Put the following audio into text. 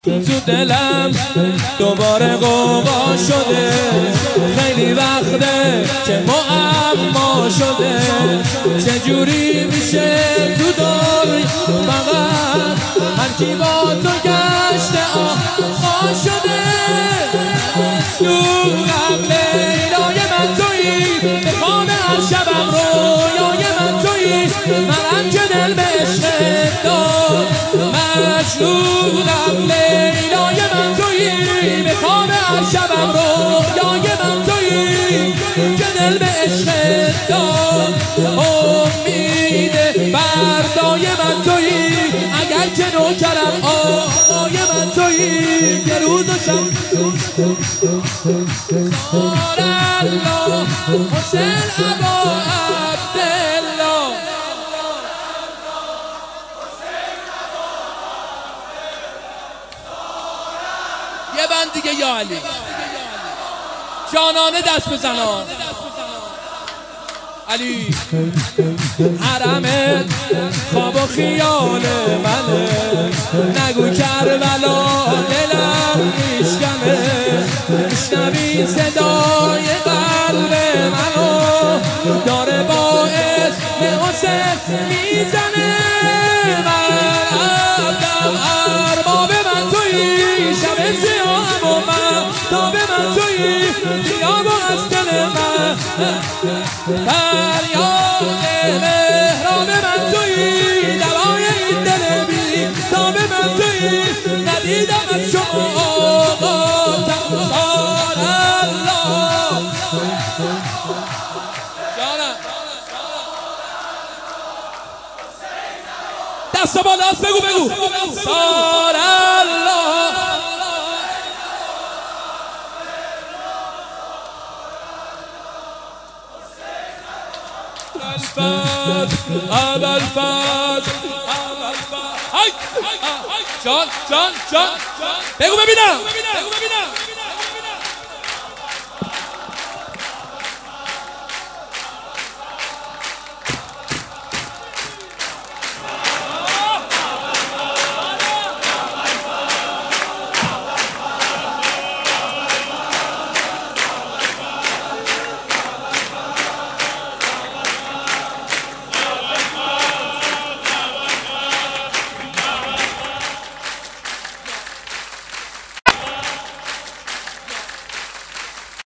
تو دلم دوباره غوغا شده، خیلی وقته که معما شده. چجوری میشه تو دنیا فقط هر کی با تو گشته آقا شده. نورم لیلای من تویی، به خواب هر شبم رویای من تویی. منم که دل به عشقت داد مجنونم. لیلای من تویی، به خواب هر شبم رویای من تویی. که دل به عشقت داد امید فردای من تویی. اگر که نوکرم آقای من تویی. یه روز و شب الله حسین ابا عبدالله. یه بند دیگه یا علی جانانه دست بزنان. علی حرمت خواب و خیال منه، نگو کربلا دلم میشکنه. میشنوی صدای قلب منو، داره با اسم حسین میزنه. من عبدم ارباب من تویی، شب سیاهم و من تاب من تویی. خیاب و از دل من فریاد مهراب من تویی. دوای این دل بی تاب من تویی. ندیدم از شما آقا تمثال الله. جانم دست بالاست، بگو سار الله. اول فاز جان بگو ببینم.